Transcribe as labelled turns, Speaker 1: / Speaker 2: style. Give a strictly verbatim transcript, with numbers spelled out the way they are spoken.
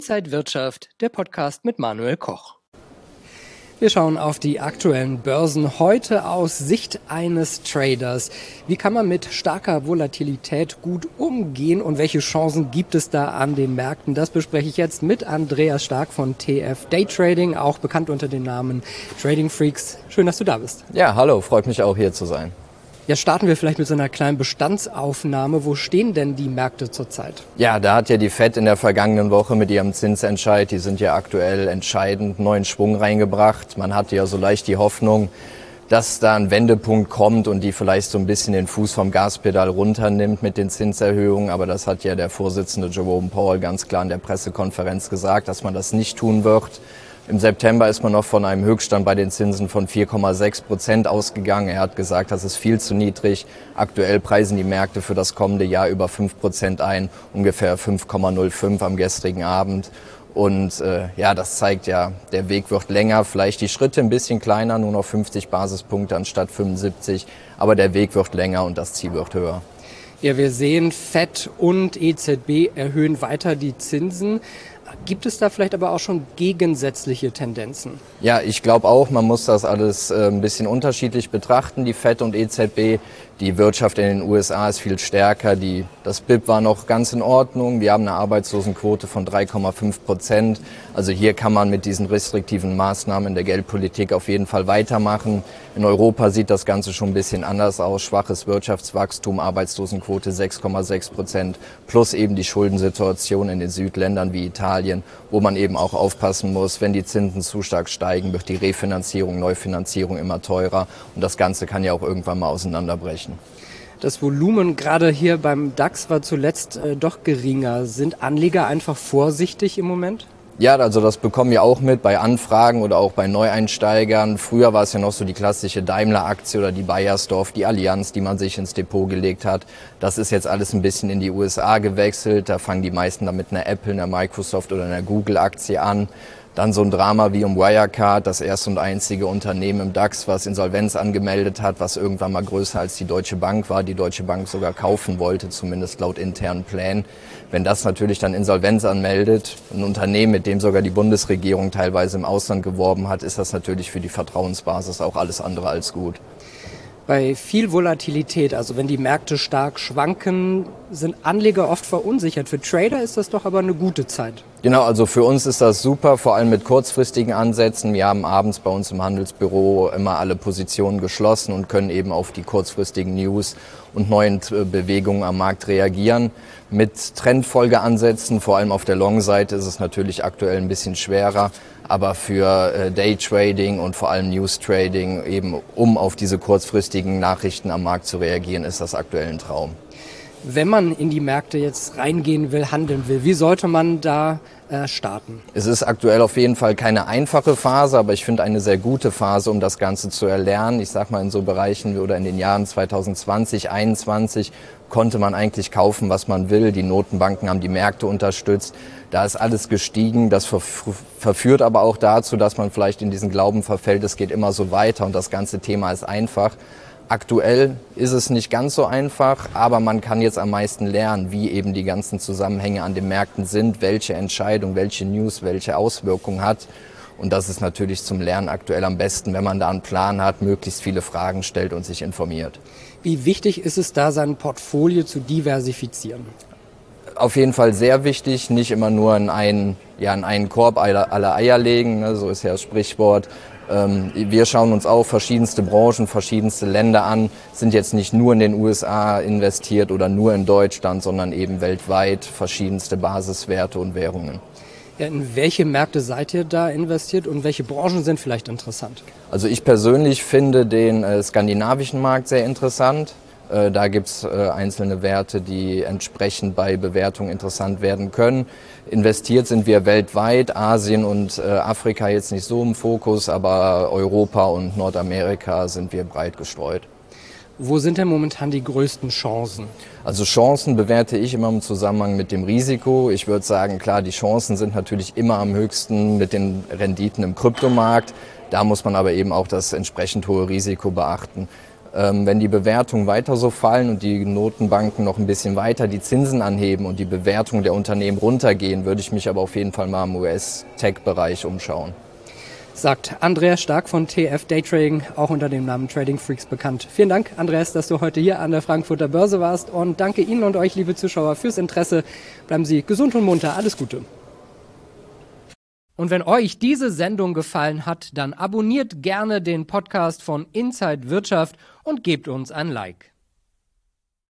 Speaker 1: Inside Wirtschaft, der Podcast mit Manuel Koch. Wir schauen auf die aktuellen Börsen heute aus Sicht eines Traders. Wie kann man mit starker Volatilität gut umgehen und welche Chancen gibt es da an den Märkten? Das bespreche ich jetzt mit Andreas Stark von T F Daytrading, auch bekannt unter dem Namen Trading Freaks. Schön, dass du da bist.
Speaker 2: Ja, hallo, freut mich auch hier zu sein.
Speaker 1: Ja, starten wir vielleicht mit so einer kleinen Bestandsaufnahme. Wo stehen denn die Märkte zurzeit?
Speaker 2: Ja, da hat ja die Fed in der vergangenen Woche mit ihrem Zinsentscheid, die sind ja aktuell entscheidend, neuen Schwung reingebracht. Man hatte ja so leicht die Hoffnung, dass da ein Wendepunkt kommt und die vielleicht so ein bisschen den Fuß vom Gaspedal runternimmt mit den Zinserhöhungen. Aber das hat ja der Vorsitzende Jerome Powell ganz klar in der Pressekonferenz gesagt, dass man das nicht tun wird. Im September ist man noch von einem Höchststand bei den Zinsen von vier Komma sechs Prozent ausgegangen. Er hat gesagt, das ist viel zu niedrig. Aktuell preisen die Märkte für das kommende Jahr über fünf Prozent ein, ungefähr fünf Komma null fünf am gestrigen Abend. Und äh, ja, das zeigt ja, der Weg wird länger, vielleicht die Schritte ein bisschen kleiner, nur noch fünfzig Basispunkte anstatt fünfundsiebzig. Aber der Weg wird länger und das Ziel wird höher.
Speaker 1: Ja, wir sehen, Fed und E Z B erhöhen weiter die Zinsen. Gibt es da vielleicht aber auch schon gegensätzliche Tendenzen?
Speaker 2: Ja, ich glaube auch, man muss das alles äh, ein bisschen unterschiedlich betrachten, die Fed und E Z B. Die Wirtschaft in den U S A ist viel stärker, die, das B I P war noch ganz in Ordnung. Wir haben eine Arbeitslosenquote von drei Komma fünf Prozent. Also hier kann man mit diesen restriktiven Maßnahmen der Geldpolitik auf jeden Fall weitermachen. In Europa sieht das Ganze schon ein bisschen anders aus. Schwaches Wirtschaftswachstum, Arbeitslosenquote sechs Komma sechs Prozent plus eben die Schuldensituation in den Südländern wie Italien, wo man eben auch aufpassen muss, wenn die Zinsen zu stark steigen, wird die Refinanzierung, Neufinanzierung immer teurer und das Ganze kann ja auch irgendwann mal auseinanderbrechen.
Speaker 1: Das Volumen gerade hier beim DAX war zuletzt äh, doch geringer. Sind Anleger einfach vorsichtig im Moment?
Speaker 2: Ja, also das bekommen wir auch mit bei Anfragen oder auch bei Neueinsteigern. Früher war es ja noch so die klassische Daimler-Aktie oder die Bayersdorf, die Allianz, die man sich ins Depot gelegt hat. Das ist jetzt alles ein bisschen in die U S A gewechselt. Da fangen die meisten dann mit einer Apple, einer Microsoft oder einer Google-Aktie an. Dann so ein Drama wie um Wirecard, das erste und einzige Unternehmen im DAX, was Insolvenz angemeldet hat, was irgendwann mal größer als die Deutsche Bank war, die Deutsche Bank sogar kaufen wollte, zumindest laut internen Plänen. Wenn das natürlich dann Insolvenz anmeldet, ein Unternehmen, mit dem sogar die Bundesregierung teilweise im Ausland geworben hat, ist das natürlich für die Vertrauensbasis auch alles andere als gut.
Speaker 1: Bei viel Volatilität, also wenn die Märkte stark schwanken, sind Anleger oft verunsichert. Für Trader ist das doch aber eine gute Zeit.
Speaker 2: Genau, also für uns ist das super, vor allem mit kurzfristigen Ansätzen. Wir haben abends bei uns im Handelsbüro immer alle Positionen geschlossen und können eben auf die kurzfristigen News und neuen Bewegungen am Markt reagieren. Mit Trendfolgeansätzen, vor allem auf der Long-Seite, ist es natürlich aktuell ein bisschen schwerer. Aber für Daytrading und vor allem News-Trading, eben um auf diese kurzfristigen Nachrichten am Markt zu reagieren, ist das aktuell ein Traum.
Speaker 1: Wenn man in die Märkte jetzt reingehen will, handeln will, wie sollte man da äh, starten?
Speaker 2: Es ist aktuell auf jeden Fall keine einfache Phase, aber ich finde eine sehr gute Phase, um das Ganze zu erlernen. Ich sag mal, in so Bereichen oder in den Jahren zwanzig zwanzig, zwanzig einundzwanzig konnte man eigentlich kaufen, was man will. Die Notenbanken haben die Märkte unterstützt. Da ist alles gestiegen. Das verführt aber auch dazu, dass man vielleicht in diesen Glauben verfällt, es geht immer so weiter und das ganze Thema ist einfach. Aktuell ist es nicht ganz so einfach, aber man kann jetzt am meisten lernen, wie eben die ganzen Zusammenhänge an den Märkten sind, welche Entscheidung, welche News, welche Auswirkungen hat. Und das ist natürlich zum Lernen aktuell am besten, wenn man da einen Plan hat, möglichst viele Fragen stellt und sich informiert.
Speaker 1: Wie wichtig ist es da, sein Portfolio zu diversifizieren?
Speaker 2: Auf jeden Fall sehr wichtig, nicht immer nur in einen, ja, in einen Korb alle, alle Eier legen, ne, so ist ja das Sprichwort. Ähm, wir schauen uns auch verschiedenste Branchen, verschiedenste Länder an, sind jetzt nicht nur in den U S A investiert oder nur in Deutschland, sondern eben weltweit verschiedenste Basiswerte und Währungen.
Speaker 1: Ja, in welche Märkte seid ihr da investiert und welche Branchen sind vielleicht interessant?
Speaker 2: Also ich persönlich finde den äh, skandinavischen Markt sehr interessant. Äh, da gibt es äh, einzelne Werte, die entsprechend bei Bewertung interessant werden können. Investiert sind wir weltweit, Asien und äh, Afrika jetzt nicht so im Fokus, aber Europa und Nordamerika sind wir breit gestreut.
Speaker 1: Wo sind denn momentan die größten Chancen?
Speaker 2: Also Chancen bewerte ich immer im Zusammenhang mit dem Risiko. Ich würde sagen, klar, die Chancen sind natürlich immer am höchsten mit den Renditen im Kryptomarkt. Da muss man aber eben auch das entsprechend hohe Risiko beachten. Ähm, wenn die Bewertungen weiter so fallen und die Notenbanken noch ein bisschen weiter die Zinsen anheben und die Bewertungen der Unternehmen runtergehen, würde ich mich aber auf jeden Fall mal im U S-Tech-Bereich umschauen.
Speaker 1: Sagt Andreas Stark von T F Daytrading, auch unter dem Namen Trading Freaks bekannt. Vielen Dank, Andreas, dass du heute hier an der Frankfurter Börse warst und danke Ihnen und euch, liebe Zuschauer, fürs Interesse. Bleiben Sie gesund und munter. Alles Gute. Und wenn euch diese Sendung gefallen hat, dann abonniert gerne den Podcast von Inside Wirtschaft und gebt uns ein Like.